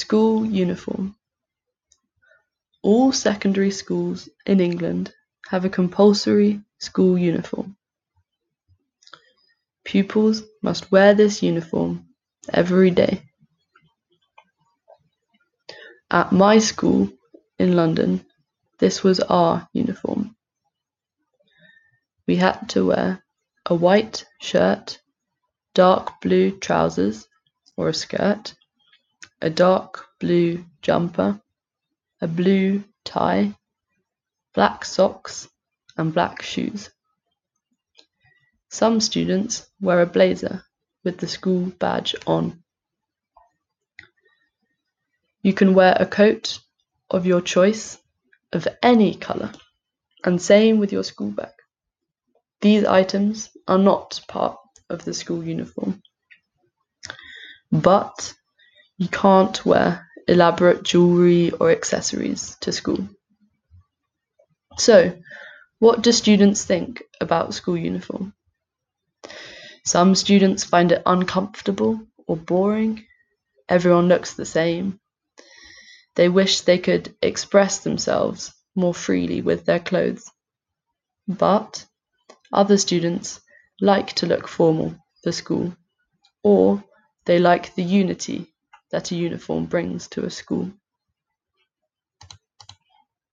School uniform. All secondary schools in England have a compulsory school uniform. Pupils must wear this uniform every day. At my school in London, this was our uniform. We had to wear a white shirt, dark blue trousers or a skirt, a dark blue jumper, a blue tie, black socks and black shoes. Some students wear a blazer with the school badge on. You can wear a coat of your choice of any colour, and same with your school bag. These items are not part of the school uniform. But you can't wear elaborate jewellery or accessories to school. So, what do students think about school uniform? Some students find it uncomfortable or boring. Everyone looks the same. They wish they could express themselves more freely with their clothes. But other students like to look formal for school, or they like the unity that a uniform brings to a school.